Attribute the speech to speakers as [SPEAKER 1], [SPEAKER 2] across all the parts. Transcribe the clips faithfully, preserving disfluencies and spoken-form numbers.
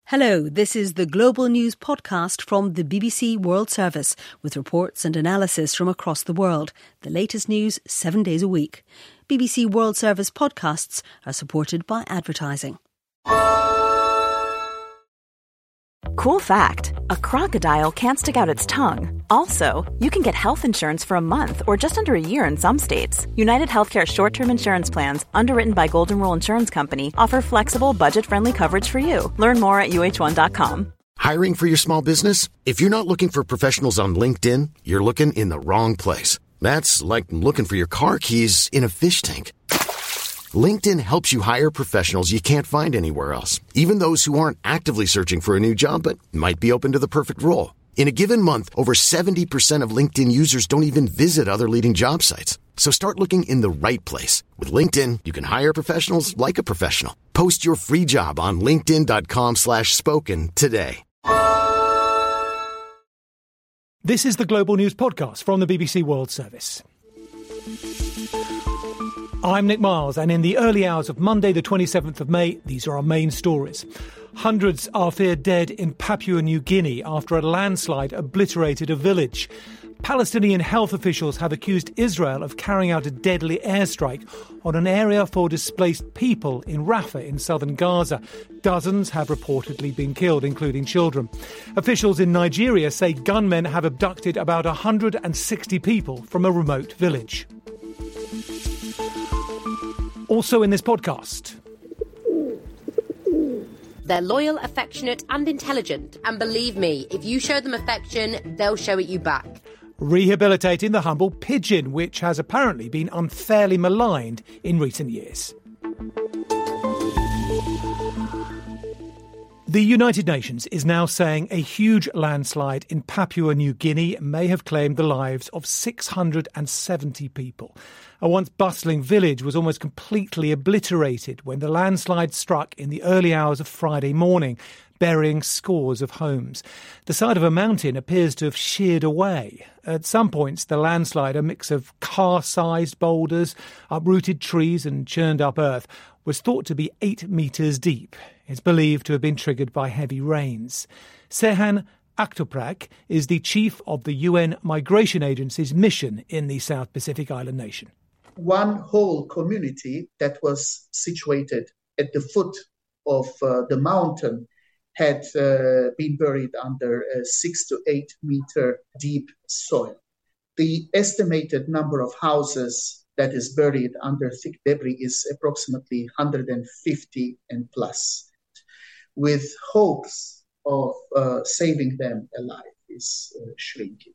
[SPEAKER 1] Hello, this is the Global News podcast from the B B C World Service with reports and analysis from across the world. The latest news seven days a week. B B C World Service podcasts are supported by advertising.
[SPEAKER 2] Cool fact, a crocodile can't stick out its tongue. Also, you can get health insurance for a month or just under a year in some states. United Healthcare short-term insurance plans, underwritten by Golden Rule Insurance Company, offer flexible, budget-friendly coverage for you. Learn more at U H one dot com.
[SPEAKER 3] Hiring for your small business? If you're not looking for professionals on LinkedIn, you're looking in the wrong place. That's like looking for your car keys in a fish tank. LinkedIn helps you hire professionals you can't find anywhere else, even those who aren't actively searching for a new job but might be open to the perfect role. In a given month, over seventy percent of LinkedIn users don't even visit other leading job sites. So start looking in the right place. With LinkedIn, you can hire professionals like a professional. Post your free job on linkedin.com slash spoken today.
[SPEAKER 4] This is the Global News podcast from the B B C World Service. I'm Nick Miles, and in the early hours of Monday, the twenty-seventh of May, these are our main stories. Hundreds are feared dead in Papua New Guinea after a landslide obliterated a village. Palestinian health officials have accused Israel of carrying out a deadly airstrike on an area for displaced people in Rafah in southern Gaza. Dozens have reportedly been killed, including children. Officials in Nigeria say gunmen have abducted about one hundred sixty people from a remote village. Also in this podcast.
[SPEAKER 5] They're loyal, affectionate and intelligent. And believe me, if you show them affection, they'll show it you back.
[SPEAKER 4] Rehabilitating the humble pigeon, which has apparently been unfairly maligned in recent years. The United Nations is now saying a huge landslide in Papua New Guinea may have claimed the lives of six hundred seventy people. A once bustling village was almost completely obliterated when the landslide struck in the early hours of Friday morning, burying scores of homes. The side of a mountain appears to have sheared away. At some points, the landslide, a mix of car-sized boulders, uprooted trees and churned up earth, was thought to be eight metres deep. It's believed to have been triggered by heavy rains. Sehan Aktoprak is the chief of the U N Migration Agency's mission in the South Pacific island nation.
[SPEAKER 6] One whole community that was situated at the foot of uh, the mountain had uh, been buried under a six to eight meter deep soil. The estimated number of houses that is buried under thick debris is approximately one hundred fifty and plus, with hopes of uh, saving them alive is uh, shrinking.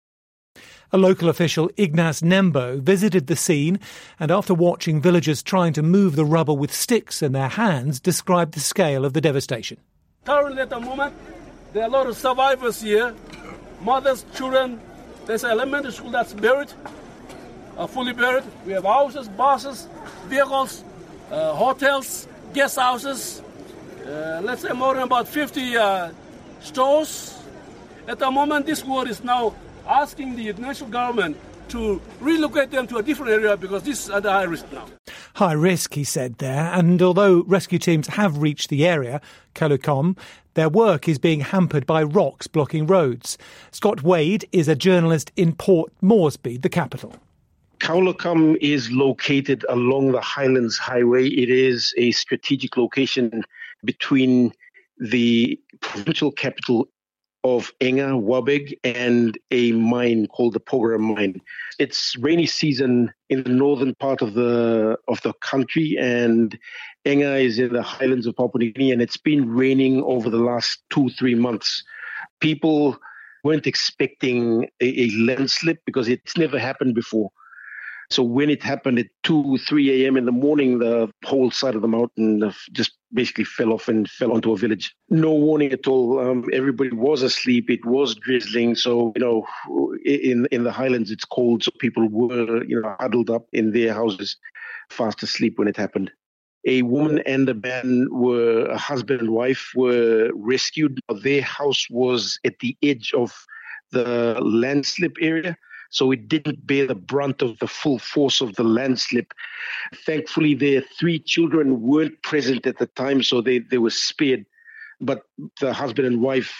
[SPEAKER 4] A local official, Ignace Nembo, visited the scene and after watching villagers trying to move the rubble with sticks in their hands, described the scale of the devastation.
[SPEAKER 7] Currently at the moment, there are a lot of survivors here, mothers, children. There's an elementary school that's buried, uh, fully buried. We have houses, buses, vehicles, uh, hotels, guest houses, uh, let's say more than about fifty uh, stores. At the moment, this war is now asking the national government to relocate them to a different area because this is at a high risk now.
[SPEAKER 4] High risk, he said there, and although rescue teams have reached the area, Kalukom, their work is being hampered by rocks blocking roads. Scott Wade is a journalist in Port Moresby, the capital.
[SPEAKER 8] Kalukom is located along the Highlands Highway. It is a strategic location between the provincial capital of Enga, Wabeg, and a mine called the Porgera mine. It's rainy season in the northern part of the of the country, and Enga is in the highlands of Papua New Guinea, and it's been raining over the last two, three months. People weren't expecting a, a landslip because it's never happened before. So when it happened at two, three a.m. in the morning, the whole side of the mountain just basically fell off and fell onto a village. No warning at all. Um, everybody was asleep. It was drizzling. So, you know, in in the highlands, it's cold. So people were, you know, huddled up in their houses, fast asleep when it happened. A woman and a man were, a husband and wife were rescued. Their house was at the edge of the landslip area. So it didn't bear the brunt of the full force of the landslip. Thankfully, their three children weren't present at the time, so they, they were spared. but the husband and wife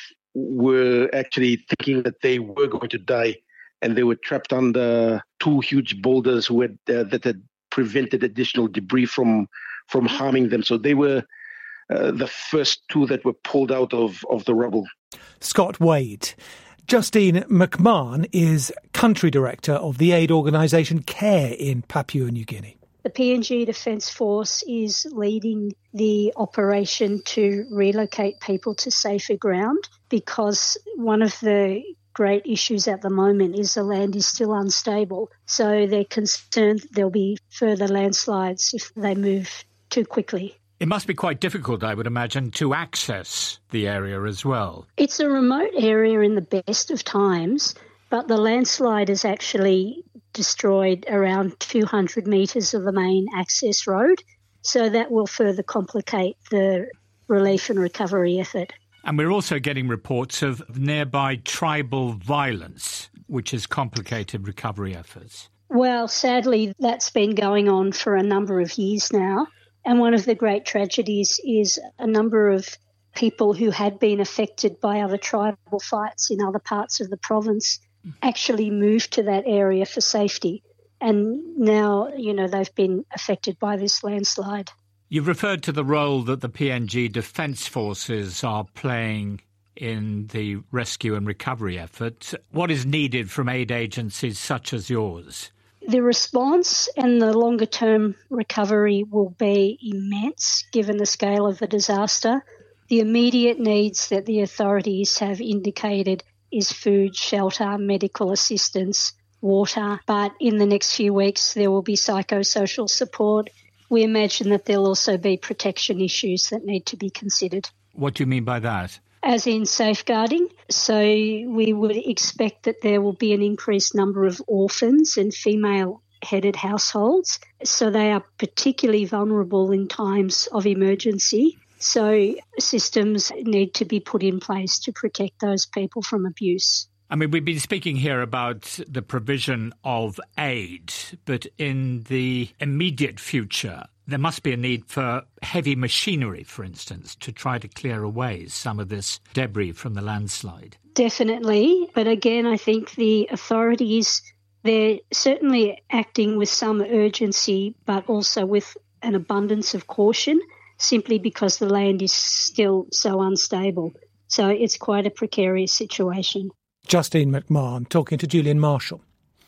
[SPEAKER 8] were actually thinking that they were going to die, and they were trapped under two huge boulders who had, uh, that had prevented additional debris from from harming them. So they were uh, the first two that were pulled out of, of the rubble.
[SPEAKER 4] Scott Wade. Justine McMahon is country director of the aid organisation CARE in Papua New Guinea.
[SPEAKER 9] The P N G Defence Force is leading the operation to relocate people to safer ground, because one of the great issues at the moment is the land is still unstable. So they're concerned that there'll be further landslides if they move too quickly.
[SPEAKER 10] It must be quite difficult, I would imagine, to access the area as well.
[SPEAKER 9] It's a remote area in the best of times, but the landslide has actually destroyed around two hundred metres of the main access road. So that will further complicate the relief and recovery effort.
[SPEAKER 10] And we're also getting reports of nearby tribal violence, which has complicated recovery efforts.
[SPEAKER 9] Well, sadly, that's been going on for a number of years now. And one of the great tragedies is a number of people who had been affected by other tribal fights in other parts of the province actually moved to that area for safety. And now, you know, they've been affected by this landslide.
[SPEAKER 10] You've referred to the role that the P N G Defence Forces are playing in the rescue and recovery effort. What is needed from aid agencies such as yours?
[SPEAKER 9] The response and the longer-term recovery will be immense given the scale of the disaster. The immediate needs that the authorities have indicated is food, shelter, medical assistance, water. But in the next few weeks, there will be psychosocial support. We imagine that there'll also be protection issues that need to be considered.
[SPEAKER 10] What do you mean by that?
[SPEAKER 9] As in safeguarding. So we would expect that there will be an increased number of orphans and female-headed households. So they are particularly vulnerable in times of emergency. So systems need to be put in place to protect those people from abuse.
[SPEAKER 10] I mean, we've been speaking here about the provision of aid, but in the immediate future, there must be a need for heavy machinery, for instance, to try to clear away some of this debris from the landslide.
[SPEAKER 9] Definitely. But again, I think the authorities, they're certainly acting with some urgency, but also with an abundance of caution, simply because the land is still so unstable. So it's quite a precarious situation.
[SPEAKER 4] Justine McMahon talking to Julian Marshall.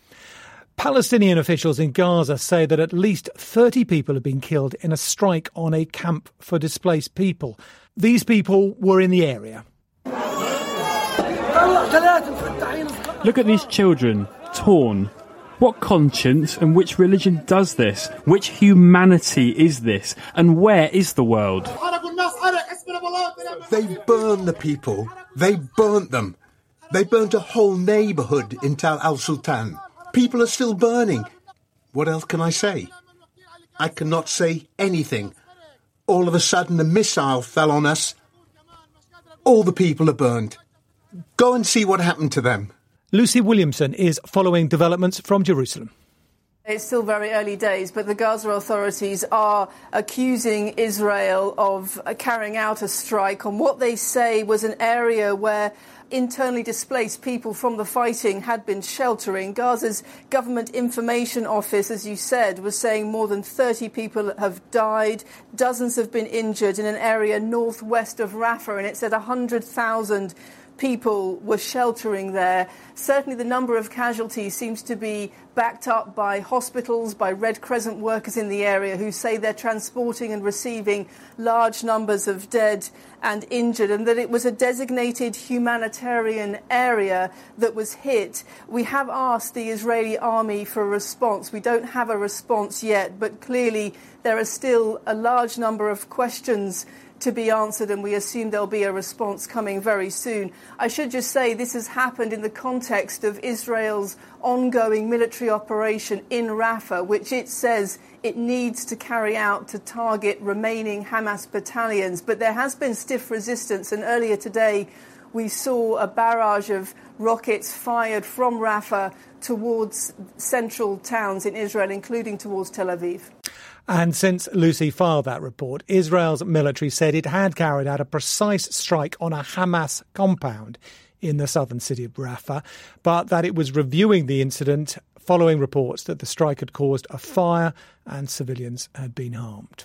[SPEAKER 4] Palestinian officials in Gaza say that at least thirty people have been killed in a strike on a camp for displaced people. These people were in the area.
[SPEAKER 11] Look at these children, torn. What conscience and which religion does this? Which humanity is this? And where is the world?
[SPEAKER 12] They burned the people. They burnt them. They burnt a whole neighbourhood in Tal al-Sultan. People are still burning. What else can I say? I cannot say anything. All of a sudden a missile fell on us. All the people are burned. Go and see what happened to them.
[SPEAKER 4] Lucy Williamson is following developments from Jerusalem.
[SPEAKER 13] It's still very early days, but the Gaza authorities are accusing Israel of carrying out a strike on what they say was an area where internally displaced people from the fighting had been sheltering. Gaza's Government Information Office, as you said, was saying more than thirty people have died, dozens have been injured in an area northwest of Rafah, and it said one hundred thousand people were sheltering there. Certainly the number of casualties seems to be backed up by hospitals, by Red Crescent workers in the area who say they're transporting and receiving large numbers of dead and injured, and that it was a designated humanitarian area that was hit. We have asked the Israeli army for a response. We don't have a response yet, but clearly there are still a large number of questions to be answered, and we assume there'll be a response coming very soon. I should just say this has happened in the context of Israel's ongoing military operation in Rafah, which it says it needs to carry out to target remaining Hamas battalions. But there has been stiff resistance, and earlier today we saw a barrage of rockets fired from Rafah towards central towns in Israel, including towards Tel Aviv.
[SPEAKER 4] And since Lucy filed that report, Israel's military said it had carried out a precise strike on a Hamas compound in the southern city of Rafah, but that it was reviewing the incident following reports that the strike had caused a fire and civilians had been harmed.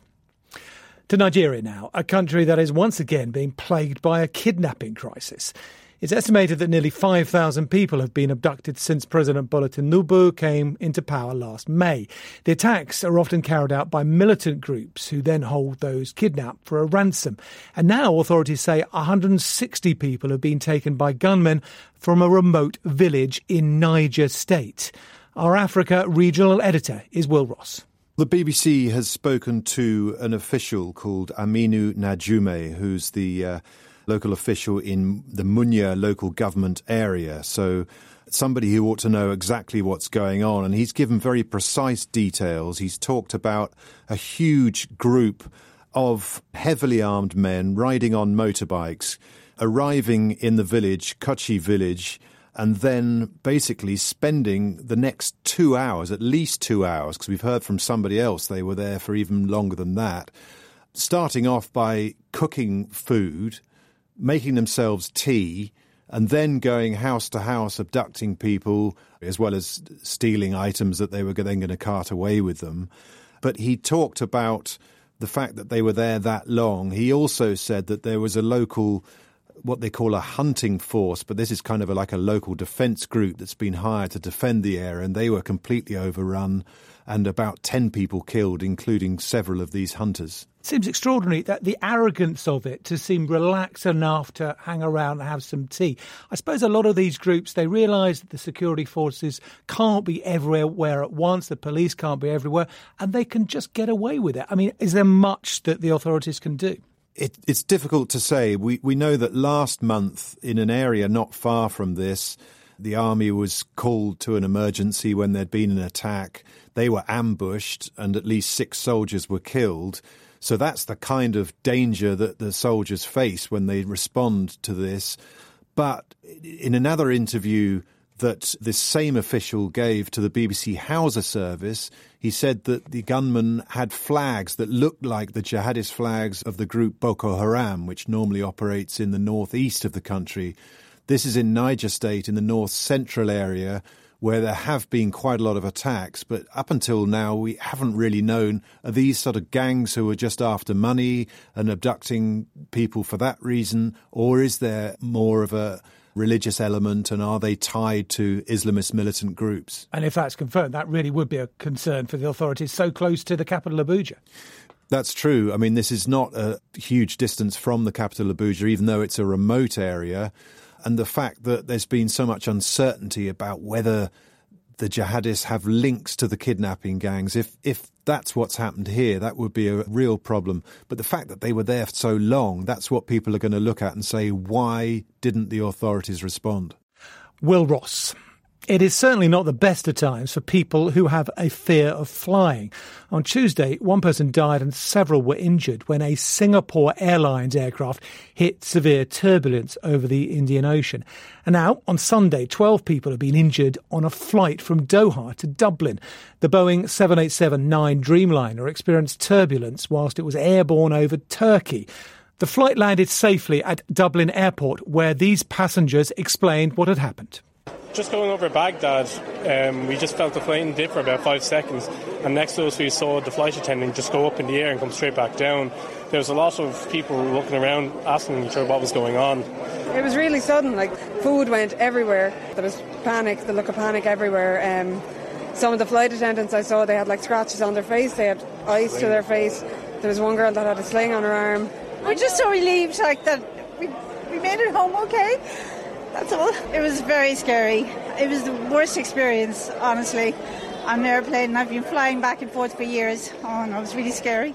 [SPEAKER 4] To Nigeria now, a country that is once again being plagued by a kidnapping crisis. It's estimated that nearly five thousand people have been abducted since President Bola Tinubu came into power last May. The attacks are often carried out by militant groups who then hold those kidnapped for a ransom. And now authorities say one hundred sixty people have been taken by gunmen from a remote village in Niger State. Our Africa regional editor is Will Ross.
[SPEAKER 14] The B B C has spoken to an official called Aminu Najume, who's the uh, local official in the Munya local government area. So somebody who ought to know exactly what's going on. And he's given very precise details. He's talked about a huge group of heavily armed men riding on motorbikes, arriving in the village, Kochi village, and then basically spending the next two hours, at least two hours, because we've heard from somebody else they were there for even longer than that, starting off by cooking food, making themselves tea, and then going house to house, abducting people, as well as stealing items that they were then going to cart away with them. But he talked about the fact that they were there that long. He also said that there was a local, what they call a hunting force, but this is kind of a, like a local defence group that's been hired to defend the area, and they were completely overrun and about ten people killed, including several of these hunters.
[SPEAKER 4] It seems extraordinary that the arrogance of it to seem relaxed enough to hang around and have some tea. I suppose a lot of these groups, they realise that the security forces can't be everywhere at once, the police can't be everywhere, and they can just get away with it. I mean, is there much that the authorities can do?
[SPEAKER 14] It, it's difficult to say. We, we know that last month, in an area not far from this, the army was called to an emergency when there'd been an attack. They were ambushed and at least six soldiers were killed. So that's the kind of danger that the soldiers face when they respond to this. But in another interview that this same official gave to the B B C Hausa service, he said that the gunmen had flags that looked like the jihadist flags of the group Boko Haram, which normally operates in the northeast of the country. This is in Niger State, in the north central area, where there have been quite a lot of attacks. But up until now, we haven't really known, are these sort of gangs who are just after money and abducting people for that reason? Or is there more of a religious element, and are they tied to Islamist militant groups?
[SPEAKER 4] And if that's confirmed, that really would be a concern for the authorities so close to the capital, Abuja.
[SPEAKER 14] That's true. I mean, this is not a huge distance from the capital, Abuja, even though it's a remote area. And the fact that there's been so much uncertainty about whether the jihadists have links to the kidnapping gangs, if if that's what's happened here, that would be a real problem. But the fact that they were there for so long, that's what people are going to look at and say, why didn't the authorities respond?
[SPEAKER 4] Will Ross. It is certainly not the best of times for people who have a fear of flying. On Tuesday, one person died and several were injured when a Singapore Airlines aircraft hit severe turbulence over the Indian Ocean. And now, on Sunday, twelve people have been injured on a flight from Doha to Dublin. The Boeing seven eighty-seven nine Dreamliner experienced turbulence whilst it was airborne over Turkey. The flight landed safely at Dublin Airport, where these passengers explained what had happened.
[SPEAKER 15] Just going over Baghdad, um, we just felt the plane dip for about five seconds, and next to us we saw the flight attendant just go up in the air and come straight back down. There was a lot of people looking around, asking each other what was going on.
[SPEAKER 16] It was really sudden, like food went everywhere. There was panic, the look of panic everywhere. Um, some of the flight attendants I saw, they had like scratches on their face, they had ice to their face. There was one girl that had a sling on her arm.
[SPEAKER 17] We're just so relieved like that we, we made it home okay. That's all. It was very scary. It was the worst experience, honestly, on an airplane. I've been flying back and forth for years. Oh, no, it was really scary.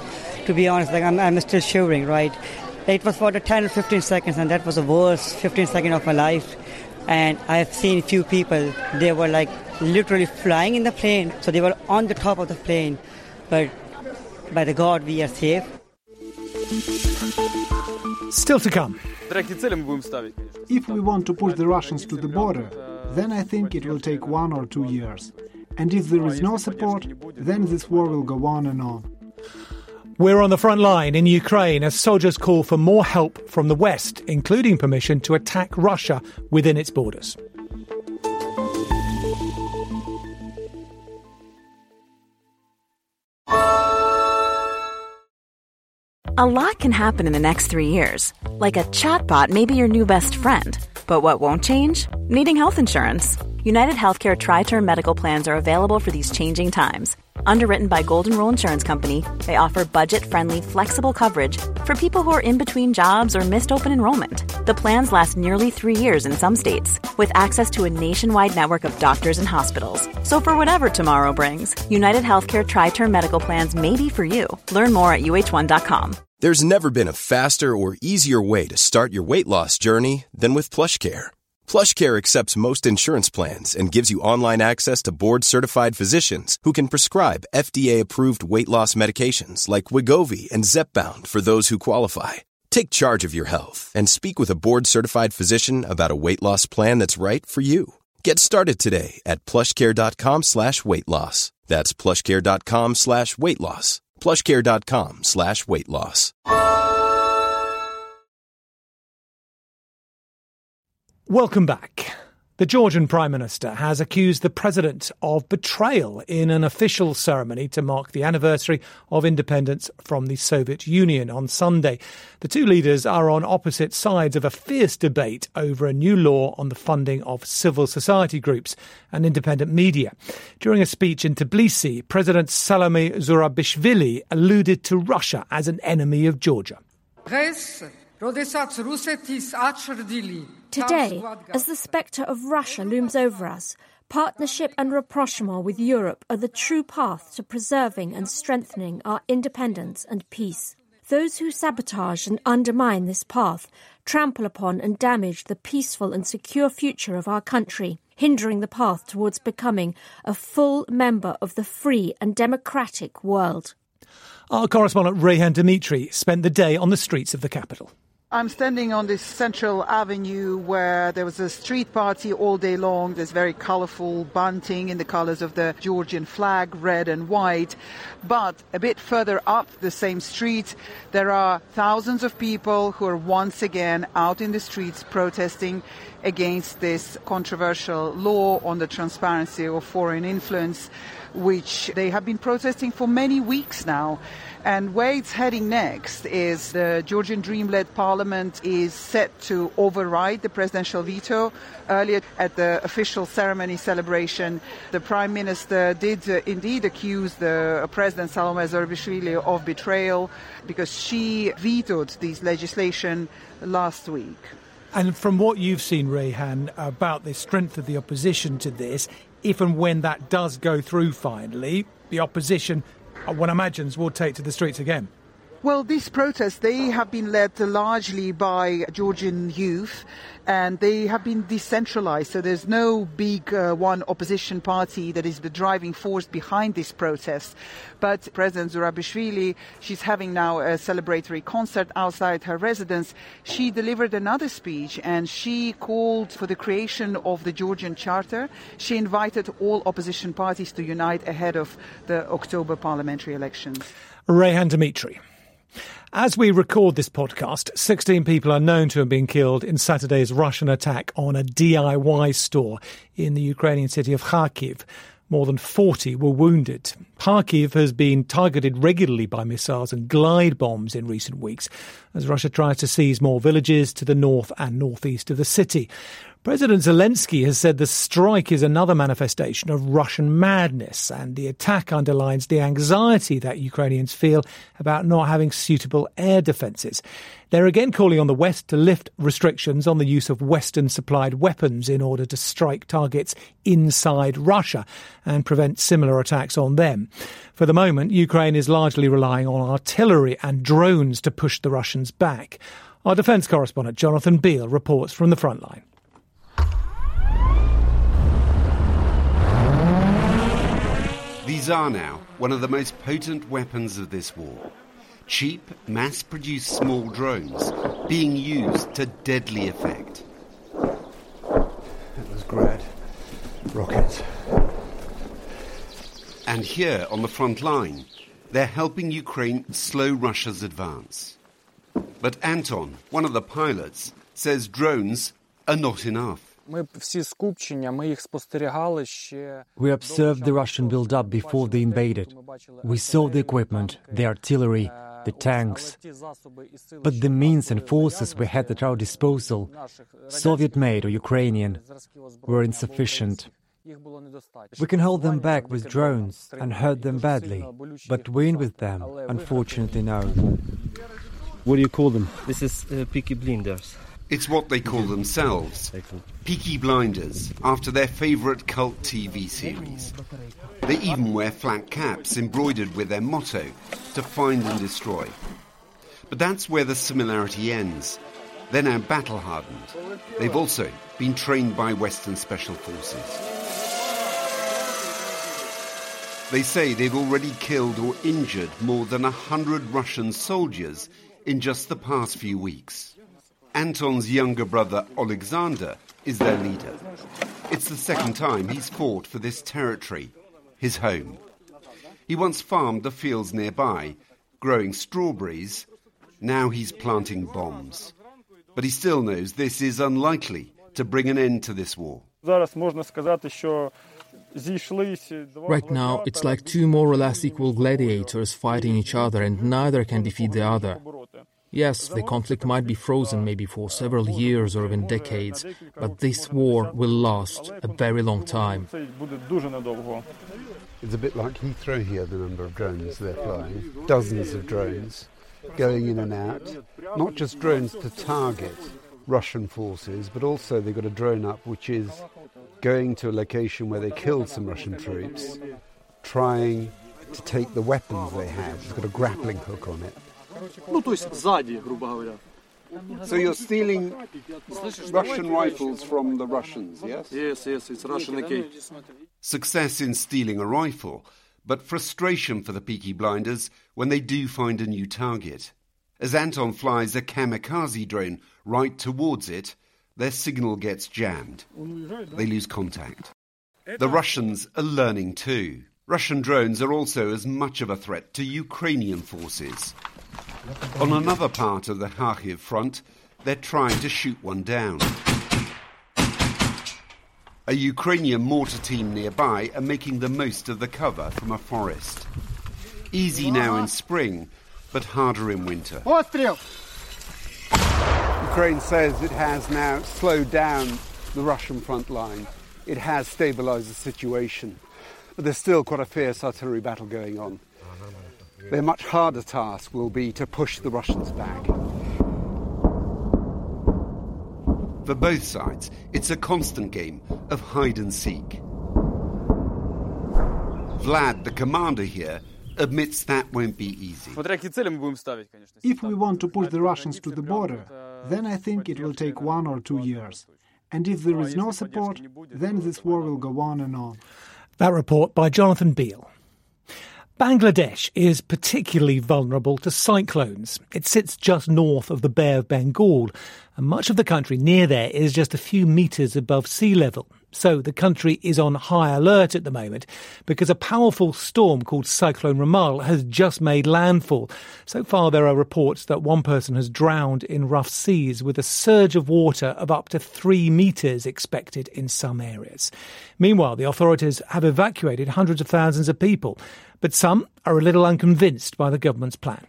[SPEAKER 18] To be honest, like I'm, I'm still shivering, right? It was for the ten or fifteen seconds, and that was the worst fifteen seconds of my life. And I've seen few people, they were like literally flying in the plane, so they were on the top of the plane. But by the God, we are safe.
[SPEAKER 4] Still to come.
[SPEAKER 19] If we want to push the Russians to the border, then I think it will take one or two years. And if there is no support, then this war will go on and on.
[SPEAKER 4] We're on the front line in Ukraine as soldiers call for more help from the West, including permission to attack Russia within its borders.
[SPEAKER 2] A lot can happen in the next three years. Like a chatbot may be your new best friend. But what won't change? Needing health insurance. United Healthcare Tri-Term Medical Plans are available for these changing times. Underwritten by Golden Rule Insurance Company, they offer budget-friendly, flexible coverage for people who are in between jobs or missed open enrollment. The plans last nearly three years in some states, with access to a nationwide network of doctors and hospitals. So for whatever tomorrow brings, United Healthcare Tri-Term Medical Plans may be for you. Learn more at U H one dot com.
[SPEAKER 20] There's never been a faster or easier way to start your weight loss journey than with PlushCare. PlushCare accepts most insurance plans and gives you online access to board-certified physicians who can prescribe F D A-approved weight loss medications like Wegovy and Zepbound for those who qualify. Take charge of your health and speak with a board-certified physician about a weight loss plan that's right for you. Get started today at plushcare.com slash weight loss. That's plushcare.com slash weight loss. plushcare.com slash weight loss.
[SPEAKER 4] Welcome back. The Georgian Prime Minister has accused the president of betrayal in an official ceremony to mark the anniversary of independence from the Soviet Union on Sunday. The two leaders are on opposite sides of a fierce debate over a new law on the funding of civil society groups and independent media. During a speech in Tbilisi, President Salome Zurabishvili alluded to Russia as an enemy of Georgia.
[SPEAKER 21] Today, as the spectre of Russia looms over us, partnership and rapprochement with Europe are the true path to preserving and strengthening our independence and peace. Those who sabotage and undermine this path trample upon and damage the peaceful and secure future of our country, hindering the path towards becoming a full member of the free and democratic world.
[SPEAKER 4] Our correspondent Rayhan Dimitri spent the day on the streets of the capital.
[SPEAKER 22] I'm standing on this central avenue where there was a street party all day long. There's very colourful bunting in the colours of the Georgian flag, red and white. But a bit further up the same street, there are thousands of people who are once again out in the streets protesting against this controversial law on the transparency of foreign influence, which they have been protesting for many weeks now. And where it's heading next is the Georgian Dream-led parliament is set to override the presidential veto. Earlier at the official ceremony celebration, the Prime Minister did uh, indeed accuse the uh, President Salome Zurabishvili of betrayal because she vetoed this legislation last week.
[SPEAKER 4] And from what you've seen, Rayhan, about the strength of the opposition to this, if and when that does go through finally, the opposition, one imagines, will take to the streets again.
[SPEAKER 22] Well, these protests, they have been led largely by Georgian youth, and they have been decentralized. So there's no big uh, one opposition party that is the driving force behind this protest. But President Zurabishvili, she's having now a celebratory concert outside her residence. She delivered another speech, and she called for the creation of the Georgian Charter. She invited all opposition parties to unite ahead of the October parliamentary elections.
[SPEAKER 4] Rayhan Dimitri. As we record this podcast, sixteen people are known to have been killed in Saturday's Russian attack on a D I Y store in the Ukrainian city of Kharkiv. More than forty were wounded. Kharkiv has been targeted regularly by missiles and glide bombs in recent weeks as Russia tries to seize more villages to the north and northeast of the city. President Zelensky has said the strike is another manifestation of Russian madness, and the attack underlines the anxiety that Ukrainians feel about not having suitable air defences. They're again calling on the West to lift restrictions on the use of Western-supplied weapons in order to strike targets inside Russia and prevent similar attacks on them. For the moment, Ukraine is largely relying on artillery and drones to push the Russians back. Our defence correspondent Jonathan Beale reports from the front line.
[SPEAKER 23] The Tsar now, one of the most potent weapons of this war.
[SPEAKER 1] cheap, mass-produced small drones being used to deadly effect.
[SPEAKER 3] That was Grad. Rockets.
[SPEAKER 1] And here on the front line, they're helping Ukraine slow Russia's advance. But Anton, one of the pilots, says drones are not enough.
[SPEAKER 23] We observed
[SPEAKER 24] the Russian build-up before they invaded. We saw the equipment, the artillery, the tanks. But the means and forces we had at our disposal, Soviet-made or Ukrainian, were insufficient. We can hold them back with drones and hurt them badly, but win with them, unfortunately, no.
[SPEAKER 25] What do you call them? This is uh, Peaky Blinders.
[SPEAKER 1] It's what they call themselves, Peaky Blinders, after their favourite cult T V series. They even wear flat caps embroidered with their motto, to find and destroy. But that's where the similarity ends. They're now battle-hardened. They've also been trained by Western Special Forces. They say they've already killed or injured more than a hundred Russian soldiers in just the past few weeks. Anton's younger brother, Alexander, is their leader. It's the second time he's fought for this territory, his home. He once farmed the fields nearby, growing strawberries. Now he's planting bombs. But he still knows this is unlikely to bring an end to this war.
[SPEAKER 26] Right now, it's like two more or less equal gladiators fighting each other, and neither can defeat the other. Yes, the conflict might be frozen maybe for several years or even decades, but this war will last a very long time.
[SPEAKER 3] It's a bit like Heathrow here, the number of drones they're flying. Dozens of drones going in and out. Not just drones to target Russian forces, but also they've got a drone up which is going to a location where they killed some Russian troops, trying to take the weapons they had. It's got a grappling hook on it. So you're stealing Russian rifles from the Russians, yes?
[SPEAKER 26] Yes, yes, it's Russian A K.
[SPEAKER 1] Success in stealing a rifle, but frustration for the Peaky Blinders when they do find a new target. As Anton flies a kamikaze drone right towards it, their signal gets jammed. They lose contact. The Russians are learning too. Russian drones are also as much of a threat to Ukrainian forces. On another part of the Kharkiv front, they're trying to shoot one down. A Ukrainian mortar team nearby are making the most of the cover from a forest. Easy now in spring, but harder in winter.
[SPEAKER 3] Ukraine says it has now slowed down the Russian front line. It has stabilised the situation. But there's still quite a fierce artillery battle going on. Their much harder task will be to push the Russians back.
[SPEAKER 1] For both sides, it's a constant game of hide and seek. Vlad, the commander here, admits that won't be easy.
[SPEAKER 19] If we want to push the Russians to the border, then I think it will take one or two years. And if there is no support, then this war will go on and on.
[SPEAKER 4] That report by Jonathan Beale. Bangladesh is particularly vulnerable to cyclones. It sits just north of the Bay of Bengal, and much of the country near there is just a few metres above sea level. So the country is on high alert at the moment because a powerful storm called Cyclone Ramal has just made landfall. So far there are reports that one person has drowned in rough seas, with a surge of water of up to three metres expected in some areas. Meanwhile, the authorities have evacuated hundreds of thousands of people, but some are a little unconvinced by the government's plan.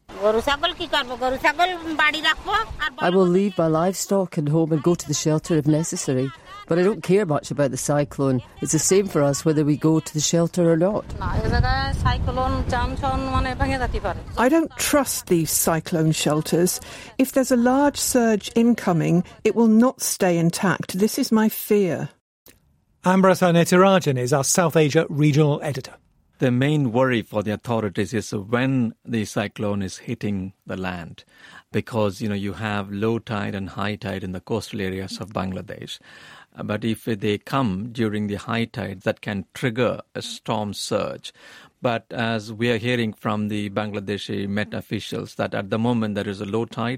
[SPEAKER 27] I will leave my livestock and home and go to the shelter if necessary, but I don't care much about the cyclone. It's the same for us whether we go to the shelter or not.
[SPEAKER 28] I don't trust these cyclone shelters. If there's a large surge incoming, it will not stay intact. This is my fear.
[SPEAKER 4] Ambrasa Netirajan is our South Asia regional editor.
[SPEAKER 29] The main worry for the authorities is when the cyclone is hitting the land, because, you know, you have low tide and high tide in the coastal areas of Bangladesh. But if they come during the high tide, that can trigger a storm surge. But as we are hearing from the Bangladeshi Met officials that at the moment there is a low tide,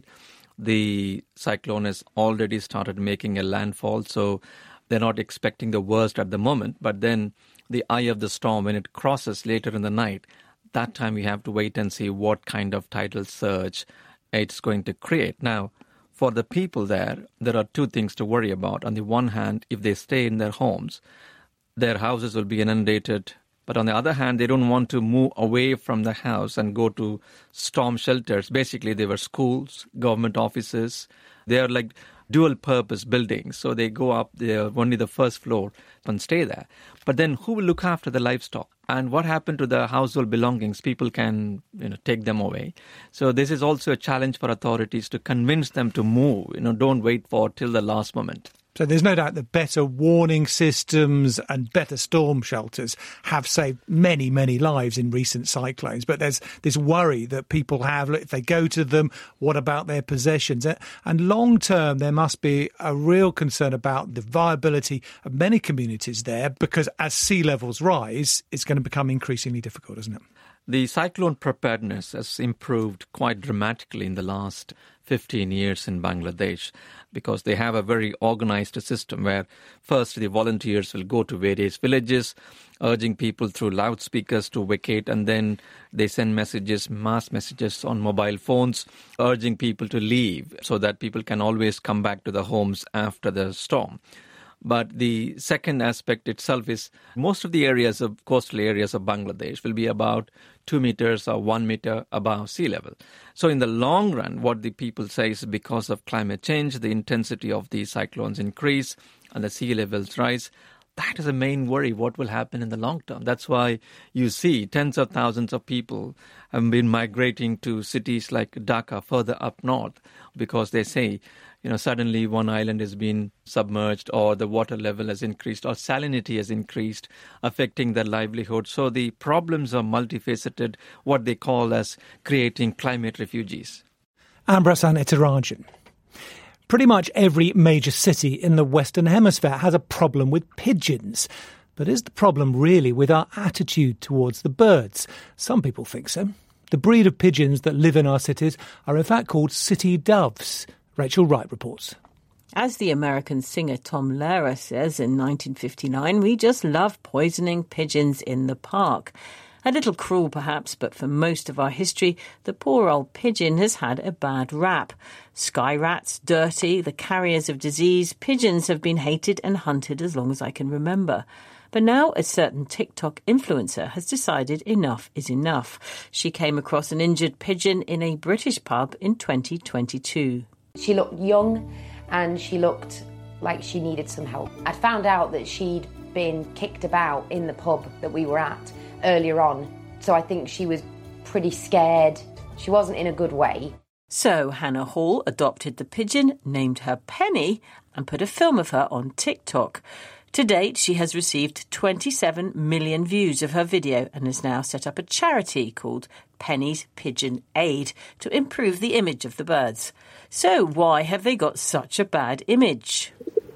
[SPEAKER 29] the cyclone has already started making a landfall, so they're not expecting the worst at the moment. But then the eye of the storm, when it crosses later in the night, that time we have to wait and see what kind of tidal surge it's going to create. Now, for the people there, there are two things to worry about. On the one hand, if they stay in their homes, their houses will be inundated. But on the other hand, they don't want to move away from the house and go to storm shelters. Basically, they were schools, government offices. They are like dual-purpose buildings. So they go up there, only the first floor, and stay there. But then who will look after the livestock? And what happened to the household belongings? People can, you know, take them away. So this is also a challenge for authorities to convince them to move. You know, don't wait for till the last moment.
[SPEAKER 4] So there's no doubt that better warning systems and better storm shelters have saved many, many lives in recent cyclones. But there's this worry that people have, look, if they go to them, what about their possessions? And long term, there must be a real concern about the viability of many communities there, because as sea levels rise, it's going to become increasingly difficult, isn't it?
[SPEAKER 29] The cyclone preparedness has improved quite dramatically in the last fifteen years in Bangladesh, because they have a very organized system where first the volunteers will go to various villages, urging people through loudspeakers to vacate, and then they send messages, mass messages on mobile phones, urging people to leave so that people can always come back to their homes after the storm. But the second aspect itself is most of the areas of coastal areas of Bangladesh will be about two meters or one meter above sea level. So in the long run, what the people say is because of climate change, the intensity of the cyclones increase and the sea levels rise. That is the main worry, what will happen in the long term. That's why you see tens of thousands of people have been migrating to cities like Dhaka further up north, because they say, you know, suddenly one island has been submerged, or the water level has increased, or salinity has increased, affecting their livelihood. So the problems are multifaceted, what they call as creating climate refugees.
[SPEAKER 4] Ambrasan Ethirajan. Pretty much every major city in the Western Hemisphere has a problem with pigeons. But is the problem really with our attitude towards the birds? Some people think so. The breed of pigeons that live in our cities are in fact called city doves. Rachel Wright reports.
[SPEAKER 5] As the American singer Tom Lehrer says in nineteen fifty-nine, we just love poisoning pigeons in the park. A little cruel perhaps, but for most of our history, the poor old pigeon has had a bad rap. Sky rats, dirty, the carriers of disease, pigeons have been hated and hunted as long as I can remember. But now a certain TikTok influencer has decided enough is enough. She came across an injured pigeon in a British pub in twenty twenty-two.
[SPEAKER 6] She looked young and she looked like she needed some help. I'd found out that she'd been kicked about in the pub that we were at earlier on, so I think she was pretty scared. She wasn't in a good way.
[SPEAKER 5] So Hannah Hall adopted the pigeon, named her Penny, and put a film of her on TikTok. To date, she has received twenty-seven million views of her video and has now set up a charity called Penny's Pigeon Aid to improve the image of the birds. So why have they got such a bad image?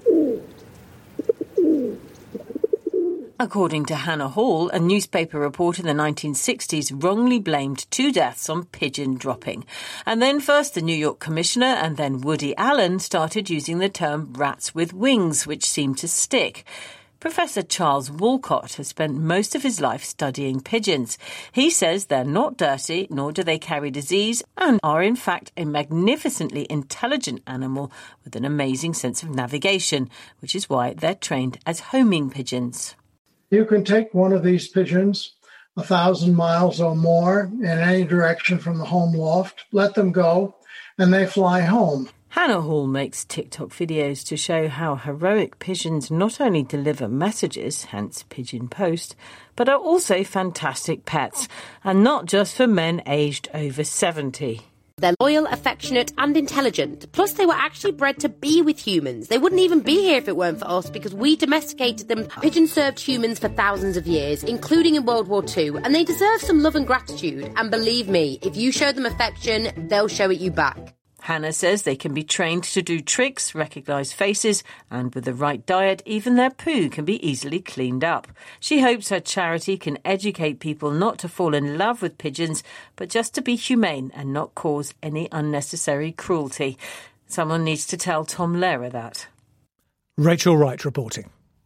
[SPEAKER 5] According to Hannah Hall, a newspaper report in the nineteen sixties wrongly blamed two deaths on pigeon dropping. And then first the New York Commissioner and then Woody Allen started using the term rats with wings, which seemed to stick. Professor Charles Walcott has spent most of his life studying pigeons. He says they're not dirty, nor do they carry disease, and are in fact a magnificently intelligent animal with an amazing sense of navigation, which is why they're trained as homing pigeons.
[SPEAKER 7] You can take one of these pigeons a thousand miles or more in any direction from the home loft, let them go, and they fly home.
[SPEAKER 5] Hannah Hall makes TikTok videos to show how heroic pigeons not only deliver messages, hence Pigeon Post, but are also fantastic pets, and not just for men aged over seventy.
[SPEAKER 8] They're loyal, affectionate and intelligent. Plus, they were actually bred to be with humans. They wouldn't even be here if it weren't for us, because we domesticated them. Pigeons served humans for thousands of years, including in World War Two, and they deserve some love and gratitude. And believe me, if you show them affection, they'll show it you back.
[SPEAKER 5] Hannah says they can be trained to do tricks, recognise faces, and with the right diet, even their poo can be easily cleaned up. She hopes her charity can educate people not to fall in love with pigeons, but just to be humane and not cause any unnecessary cruelty. Someone needs to tell Tom Lehrer that.
[SPEAKER 4] Rachel Wright reporting.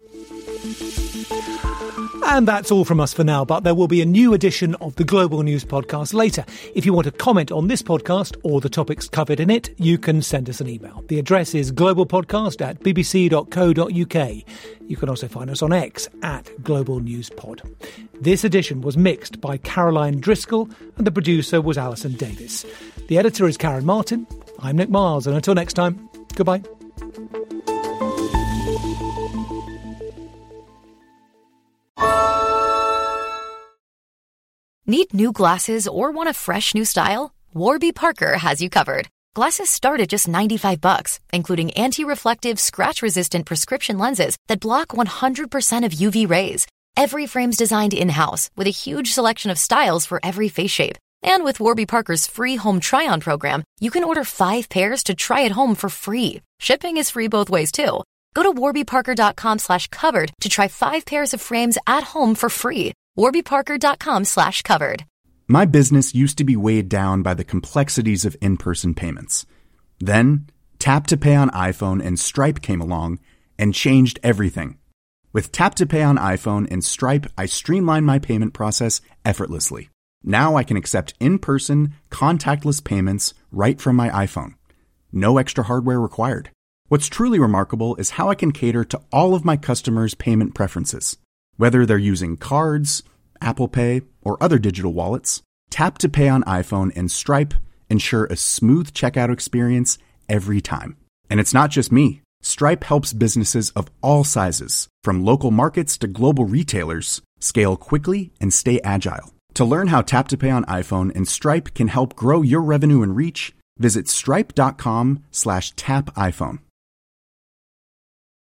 [SPEAKER 4] And that's all from us for now, but there will be a new edition of the Global News Podcast later. If you want to comment on this podcast or the topics covered in it, you can send us an email. The address is globalpodcast at bbc dot co dot uk. You can also find us on X at Global News Pod. This edition was mixed by Caroline Driscoll and the producer was Alison Davis. The editor is Karen Martin. I'm Nick Miles, and until next time, goodbye.
[SPEAKER 9] Need new glasses or want a fresh new style? Warby Parker has you covered. Glasses start at just ninety-five bucks, including anti-reflective, scratch-resistant prescription lenses that block one hundred percent of U V rays. Every frame's designed in-house with a huge selection of styles for every face shape. And with Warby Parker's free home try-on program, you can order five pairs to try at home for free. Shipping is free both ways, too. Go to warbyparker.com slash covered to try five pairs of frames at home for free. warbyparker.com slash covered.
[SPEAKER 10] My business used to be weighed down by the complexities of in-person payments. Then, Tap to Pay on iPhone and Stripe came along and changed everything. With Tap to Pay on iPhone and Stripe, I streamlined my payment process effortlessly. Now I can accept in-person, contactless payments right from my iPhone. No extra hardware required. What's truly remarkable is how I can cater to all of my customers' payment preferences. Whether they're using cards, Apple Pay, or other digital wallets, Tap to Pay on iPhone and Stripe ensure a smooth checkout experience every time. And it's not just me. Stripe helps businesses of all sizes, from local markets to global retailers, scale quickly and stay agile. To learn how Tap to Pay on iPhone and Stripe can help grow your revenue and reach, visit stripe.com slash tap iPhone.